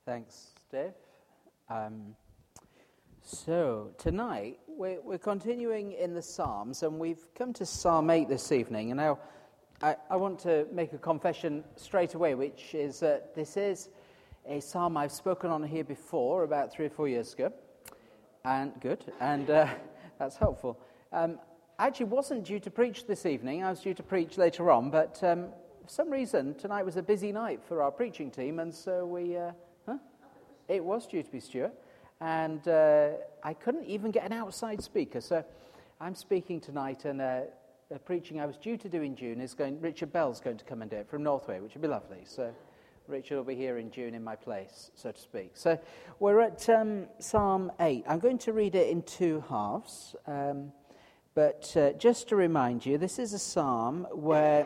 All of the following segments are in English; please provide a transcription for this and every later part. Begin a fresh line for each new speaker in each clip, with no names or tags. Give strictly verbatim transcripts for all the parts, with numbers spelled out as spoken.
Thanks, Dave. Um, so, tonight, we're, we're continuing in the Psalms, and we've come to Psalm eight this evening. And now, I, I want to make a confession straight away, which is that this is a psalm I've spoken on here before, about three or four years ago. And good, and uh, that's helpful. Um, I actually wasn't due to preach this evening. I was due to preach later on, but um, for some reason, tonight was a busy night for our preaching team, and so we... Uh, huh? It was due to be Stuart, and uh, I couldn't even get an outside speaker, so I'm speaking tonight, and uh, the preaching I was due to do in June is going, Richard Bell's going to come and do it from Northway, which would be lovely, so Richard will be here in June in my place, so to speak. So we're at um, Psalm eight. I'm going to read it in two halves, um, but uh, just to remind you, this is a psalm where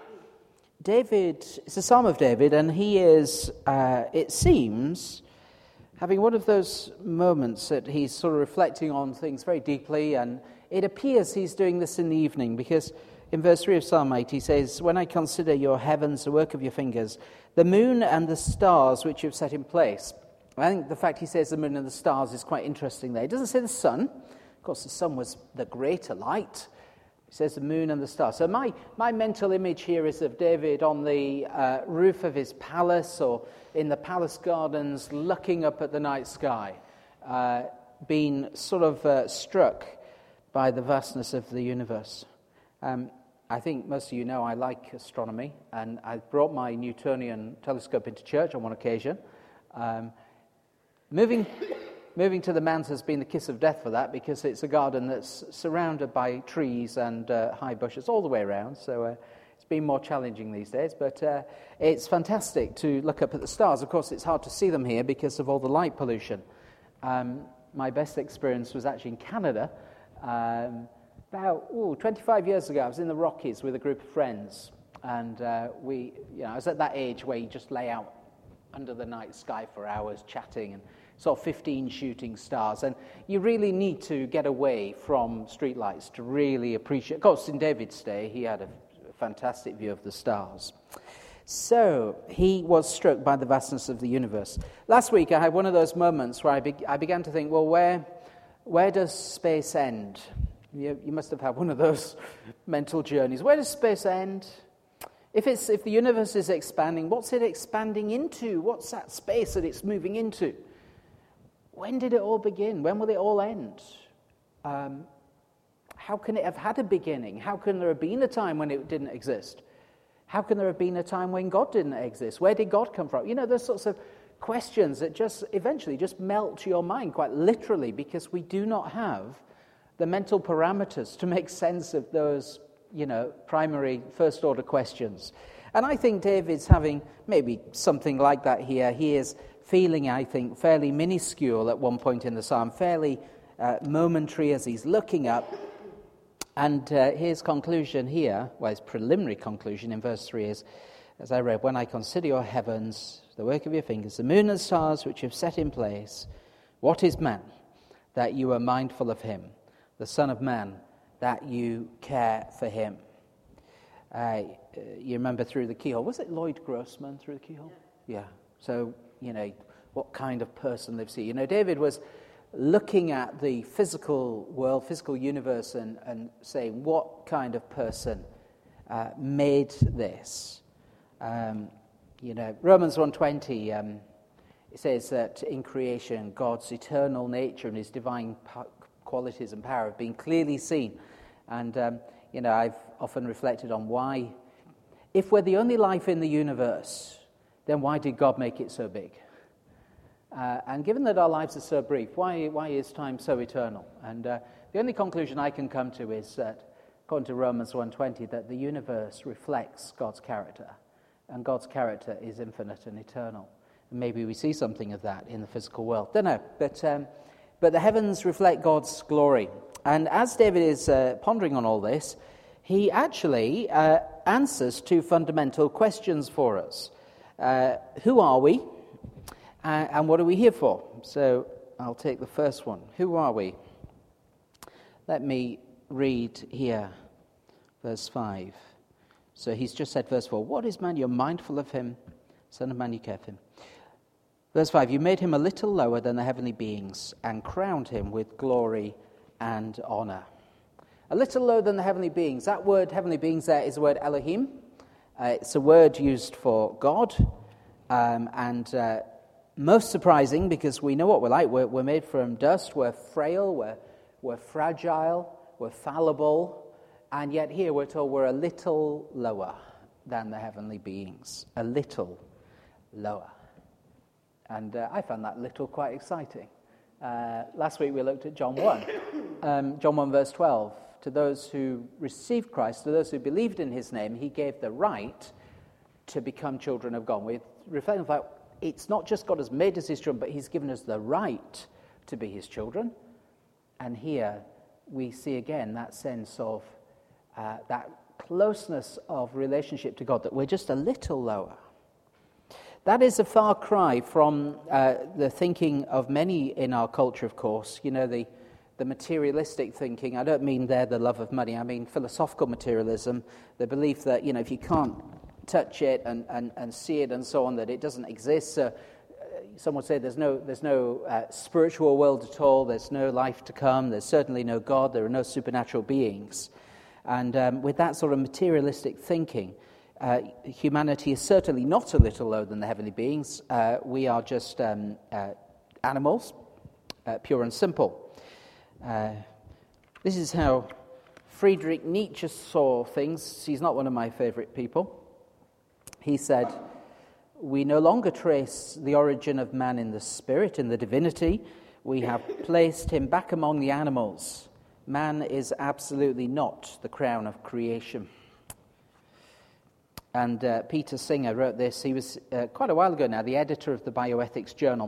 David, it's a psalm of David, and he is, uh, it seems, having one of those moments that he's sort of reflecting on things very deeply, and it appears he's doing this in the evening, because in verse three of Psalm eight he says, "When I consider your heavens, the work of your fingers, the moon and the stars which you've set in place." I think the fact he says the moon and the stars is quite interesting there. He doesn't say the sun. Of course, the sun was the greater light. He says the moon and the stars. So my, my mental image here is of David on the uh, roof of his palace or in the palace gardens looking up at the night sky, uh, being sort of uh, struck by the vastness of the universe. Um, I think most of you know I like astronomy, and I brought my Newtonian telescope into church on one occasion. Um, moving... Moving to the manse has been the kiss of death for that, because it's a garden that's surrounded by trees and uh, high bushes all the way around, so uh, it's been more challenging these days, but uh, it's fantastic to look up at the stars. Of course, it's hard to see them here because of all the light pollution. Um, my best experience was actually in Canada. Um, about ooh, twenty-five years ago, I was in the Rockies with a group of friends, and uh, we, you know, I was at that age where you just lay out under the night sky for hours chatting and saw fifteen shooting stars, and you really need to get away from streetlights to really appreciate. Of course, in David's day, he had a fantastic view of the stars. So he was struck by the vastness of the universe. Last week, I had one of those moments where I, be- I began to think, well, where where does space end? You, you must have had one of those mental journeys. Where does space end? If it's if the universe is expanding, what's it expanding into? What's that space that it's moving into? When did it all begin? When will it all end? Um, how can it have had a beginning? How can there have been a time when it didn't exist? How can there have been a time when God didn't exist? Where did God come from? You know, those sorts of questions that just eventually just melt your mind quite literally, because we do not have the mental parameters to make sense of those, you know, primary first-order questions. And I think David's having maybe something like that here. He is feeling, I think, fairly minuscule at one point in the psalm, fairly uh, momentary as he's looking up. And uh, his conclusion here, well, his preliminary conclusion in verse three is, as I read, "When I consider your heavens, the work of your fingers, the moon and stars which you've set in place, what is man that you are mindful of him, the Son of Man that you care for him?" Uh, you remember Through the Keyhole. Was it Lloyd Grossman, Through the Keyhole? Yeah. yeah. So, you know, what kind of person lives here? You know, David was looking at the physical world, physical universe, and, and saying, what kind of person uh, made this? Um, you know, Romans one twenty, um, it says that in creation, God's eternal nature and his divine po- qualities and power have been clearly seen. And, um, you know, I've often reflected on why, if we're the only life in the universe, then why did God make it so big? Uh, and given that our lives are so brief, why why is time so eternal? And uh, the only conclusion I can come to is that, according to Romans one twenty, that the universe reflects God's character, and God's character is infinite and eternal. And maybe we see something of that in the physical world. Don't know, but um, but the heavens reflect God's glory. And as David is uh, pondering on all this, he actually uh, answers two fundamental questions for us. Uh, who are we? Uh, and what are we here for? So I'll take the first one. Who are we? Let me read here, verse five. So he's just said verse four. What is man? You're mindful of him. Son of man, you care for him. Verse five, you made him a little lower than the heavenly beings and crowned him with glory and honor. A little lower than the heavenly beings. That word heavenly beings there is the word Elohim. Uh, it's a word used for God. Um, and uh, most surprising, because we know what we're like. We're, we're made from dust. We're frail. We're, we're fragile. We're fallible. And yet here we're told we're a little lower than the heavenly beings. A little lower. And uh, I found that little quite exciting. Uh, last week we looked at John one. Um, John one verse twelve. To those who received Christ, to those who believed in his name, he gave the right to become children of God. We're reflecting on the fact it's not just God has made us his children, but he's given us the right to be his children. And here we see again that sense of uh, that closeness of relationship to God, that we're just a little lower. That is a far cry from uh, the thinking of many in our culture, of course. You know, the, the materialistic thinking. I don't mean there the love of money. I mean philosophical materialism, the belief that, you know, if you can't touch it and, and, and see it and so on, that it doesn't exist. So, uh, some would say there's no, there's no uh, spiritual world at all. There's no life to come. There's certainly no God. There are no supernatural beings. And um, with that sort of materialistic thinking, Uh, humanity is certainly not a little lower than the heavenly beings. Uh, we are just um, uh, animals, uh, pure and simple. Uh, this is how Friedrich Nietzsche saw things. He's not one of my favorite people. He said, we no longer trace the origin of man in the spirit, in the divinity. We have placed him back among the animals. Man is absolutely not the crown of creation. And uh, Peter Singer wrote this. He was uh, quite a while ago now the editor of the Bioethics Journal.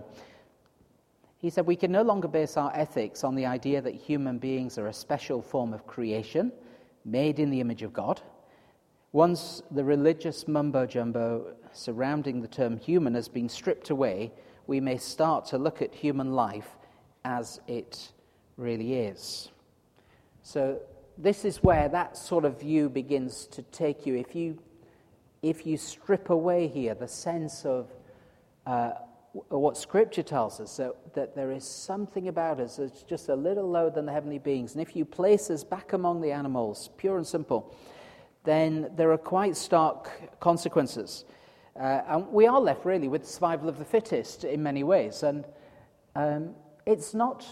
He said, we can no longer base our ethics on the idea that human beings are a special form of creation, made in the image of God. Once the religious mumbo-jumbo surrounding the term human has been stripped away, we may start to look at human life as it really is. So this is where that sort of view begins to take you. If you If you strip away here the sense of uh, what Scripture tells us, so that there is something about us that's just a little lower than the heavenly beings, and if you place us back among the animals, pure and simple, then there are quite stark consequences. Uh, and we are left really with survival of the fittest in many ways. And um, it's not...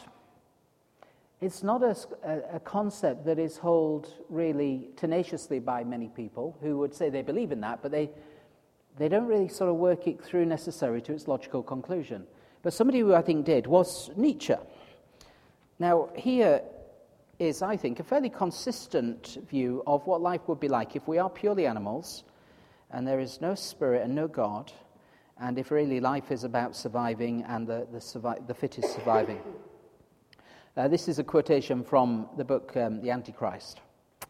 It's not a, a concept that is held really tenaciously by many people who would say they believe in that, but they they don't really sort of work it through necessarily to its logical conclusion. But somebody who I think did was Nietzsche. Now, here is, I think, a fairly consistent view of what life would be like if we are purely animals and there is no spirit and no God, and if really life is about surviving and the, the, survi- the fittest surviving. Uh, this is a quotation from the book um, The Antichrist.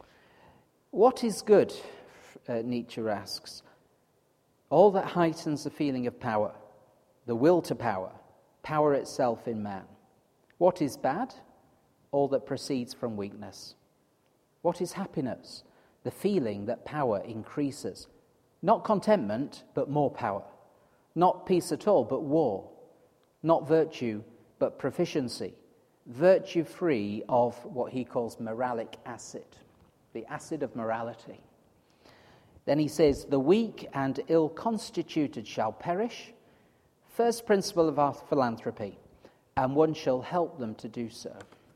What is good, uh, Nietzsche asks? All that heightens the feeling of power, the will to power, power itself in man. What is bad? All that proceeds from weakness. What is happiness? The feeling that power increases. Not contentment, but more power. Not peace at all, but war. Not virtue, but proficiency. Virtue free of what he calls moralic acid, the acid of morality. Then he says, the weak and ill-constituted shall perish, first principle of our philanthropy, and one shall help them to do so.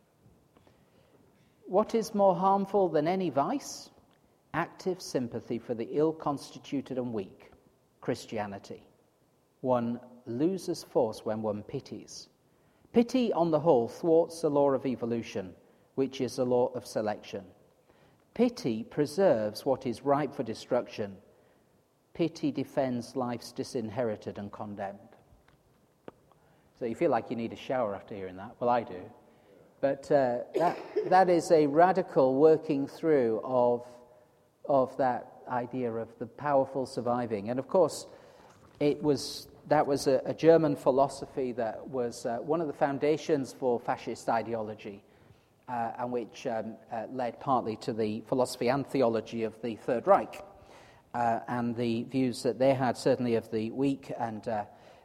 What is more harmful than any vice? Active sympathy for the ill-constituted and weak, Christianity. One loses force when one pities. Pity, on the whole, thwarts the law of evolution, which is the law of selection. Pity preserves what is ripe for destruction. Pity defends life's disinherited and condemned. So you feel like you need a shower after hearing that. Well, I do. But uh, that that is a radical working through of, of that idea of the powerful surviving. And of course, it was... That was a, a German philosophy that was uh, one of the foundations for fascist ideology, uh, and which um, uh, led partly to the philosophy and theology of the Third Reich, uh, and the views that they had, certainly of the weak and uh,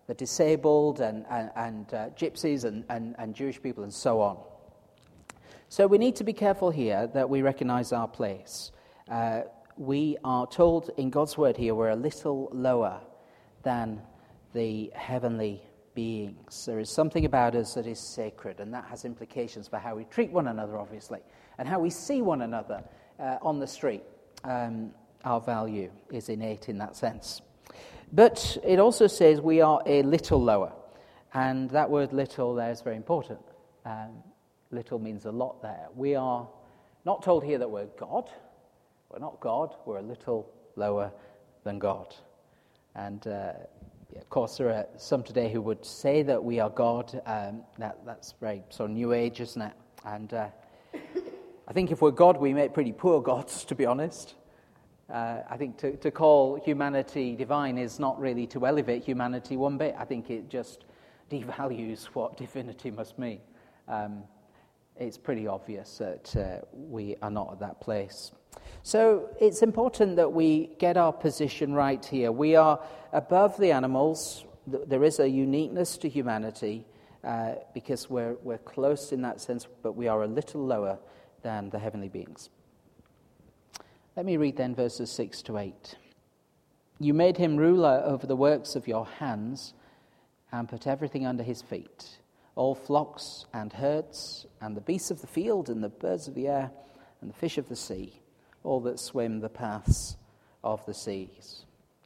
the disabled and, and, and uh, gypsies and, and, and Jewish people and so on. So we need to be careful here that we recognize our place. Uh, we are told in God's word here we're a little lower than the heavenly beings. There is something about us that is sacred, and that has implications for how we treat one another, obviously, and how we see one another uh, on the street. Um, our value is innate in that sense. But it also says we are a little lower, and that word little there is very important. Um, little means a lot there. We are not told here that we're God. We're not God. We're a little lower than God. And uh, yeah, of course, there are some today who would say that we are God. Um, that, that's very sort of New Age, isn't it? And uh, I think if we're God, we make pretty poor gods, to be honest. Uh, I think to, to call humanity divine is not really to elevate humanity one bit. I think it just devalues what divinity must mean. Um, it's pretty obvious that uh, we are not at that place. So it's important that we get our position right here. We are above the animals. There is a uniqueness to humanity uh, because we're, we're close in that sense, but we are a little lower than the heavenly beings. Let me read then verses six to eight. You made him ruler over the works of your hands and put everything under his feet, all flocks and herds, and the beasts of the field, and the birds of the air, and the fish of the sea, all that swim the paths of the seas.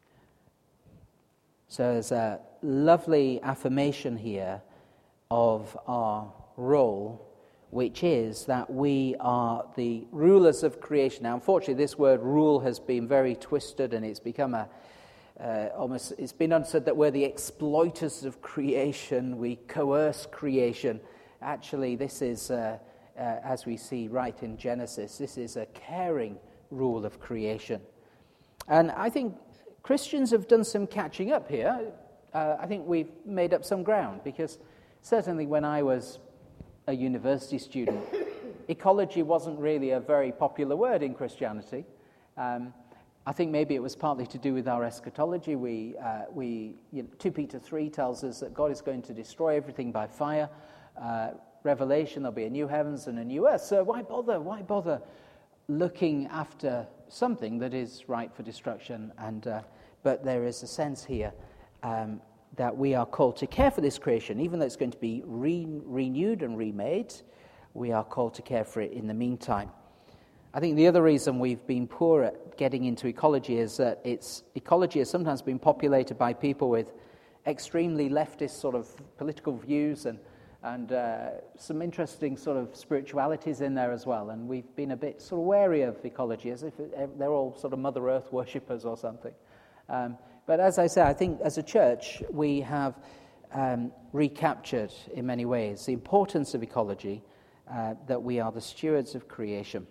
So there's a lovely affirmation here of our role, which is that we are the rulers of creation. Now, unfortunately, this word rule has been very twisted, and it's become a Uh, almost, it's been understood that we're the exploiters of creation, we coerce creation. Actually, this is, uh, uh, as we see right in Genesis, this is a caring rule of creation. And I think Christians have done some catching up here. Uh, I think we've made up some ground, because certainly when I was a university student, ecology wasn't really a very popular word in Christianity. Um, I think maybe it was partly to do with our eschatology. We, uh, we, you know, Second Peter three tells us that God is going to destroy everything by fire. Uh, Revelation, there'll be a new heavens and a new earth. So why bother? Why bother looking after something that is ripe for destruction? And uh, but there is a sense here um, that we are called to care for this creation, even though it's going to be re- renewed and remade. We are called to care for it in the meantime. I think the other reason we've been poor at getting into ecology is that it's ecology has sometimes been populated by people with extremely leftist sort of political views and and uh, some interesting sort of spiritualities in there as well. And we've been a bit sort of wary of ecology, as if it, they're all sort of Mother Earth worshippers or something. Um, but as I say, I think as a church we have um, recaptured in many ways the importance of ecology, uh, that we are the stewards of creation.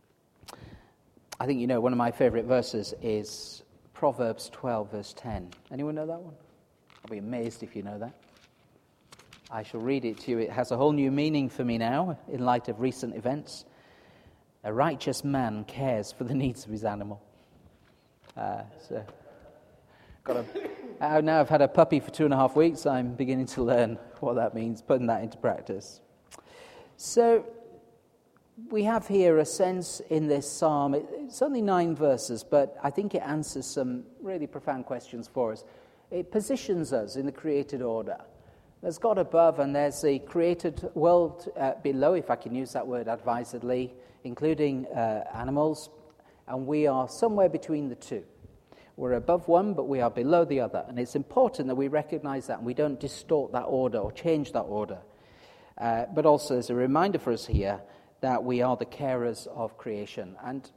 I think you know one of my favorite verses is Proverbs twelve, verse ten. Anyone know that one? I'll be amazed if you know that. I shall read it to you. It has a whole new meaning for me now in light of recent events. A righteous man cares for the needs of his animal. Uh, so, got a, now I've had a puppy for two and a half weeks. I'm beginning to learn what that means, putting that into practice. So, we have here a sense in this psalm. It's only nine verses, but I think it answers some really profound questions for us. It positions us in the created order. There's God above, and there's the created world uh, below, if I can use that word advisedly, including uh, animals, and we are somewhere between the two. We're above one, but we are below the other, and it's important that we recognize that, and we don't distort that order or change that order. Uh, but also, there's a reminder for us here that we are the carers of creation. And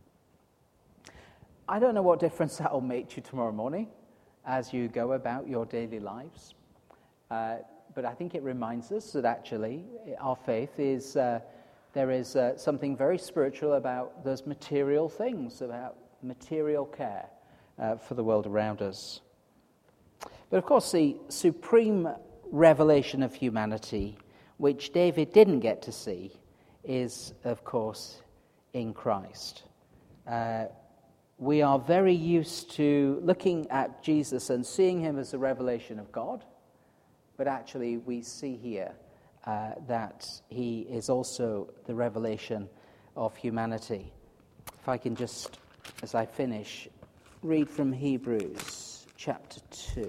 I don't know what difference that will make to you tomorrow morning as you go about your daily lives. Uh, but I think it reminds us that actually our faith is, uh, there is uh, something very spiritual about those material things, about material care uh, for the world around us. But of course, the supreme revelation of humanity, which David didn't get to see, is, of course, in Christ. Uh, we are very used to looking at Jesus and seeing him as a revelation of God, but actually we see here uh, that he is also the revelation of humanity. If I can just, as I finish, read from Hebrews chapter two.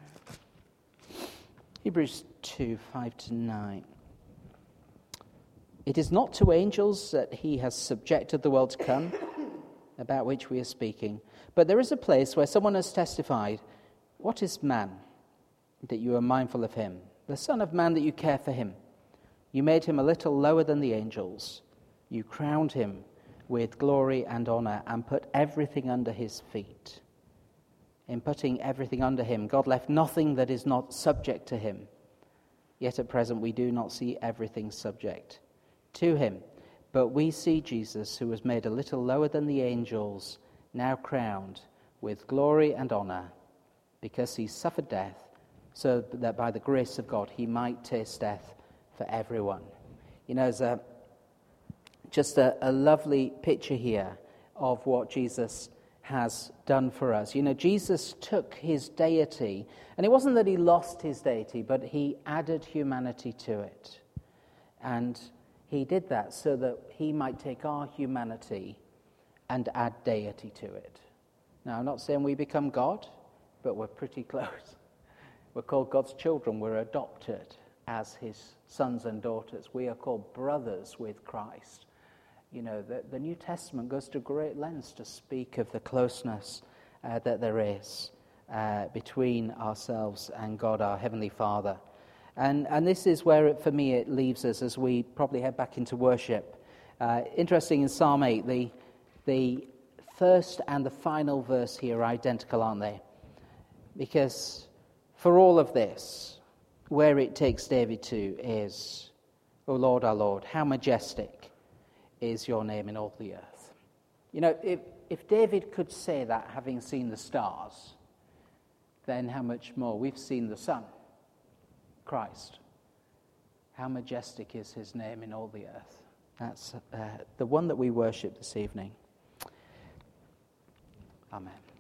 Hebrews two, five to nine. It is not to angels that he has subjected the world to come, about which we are speaking, but there is a place where someone has testified, what is man, that you are mindful of him, the Son of Man, that you care for him? You made him a little lower than the angels. You crowned him with glory and honor and put everything under his feet. In putting everything under him, God left nothing that is not subject to him. Yet at present we do not see everything subject to him. But we see Jesus, who was made a little lower than the angels, now crowned with glory and honor, because he suffered death, so that by the grace of God he might taste death for everyone. You know, there's a, just a, a lovely picture here of what Jesus has done for us. You know, Jesus took his deity, and it wasn't that he lost his deity, but he added humanity to it. And he did that so that he might take our humanity and add deity to it. Now, I'm not saying we become God, but we're pretty close. We're called God's children. We're adopted as his sons and daughters. We are called brothers with Christ. You know, the, the New Testament goes to great lengths to speak of the closeness uh, that there is uh, between ourselves and God, our Heavenly Father. And and this is where, it, for me, it leaves us as we probably head back into worship. Uh, interesting, in Psalm eight, the, the first and the final verse here are identical, aren't they? Because for all of this, where it takes David to is, O Lord, our Lord, how majestic is your name in all the earth. You know, if, if David could say that having seen the stars, then how much more? We've seen the sun, Christ. How majestic is his name in all the earth. That's uh, the one that we worship this evening. Amen.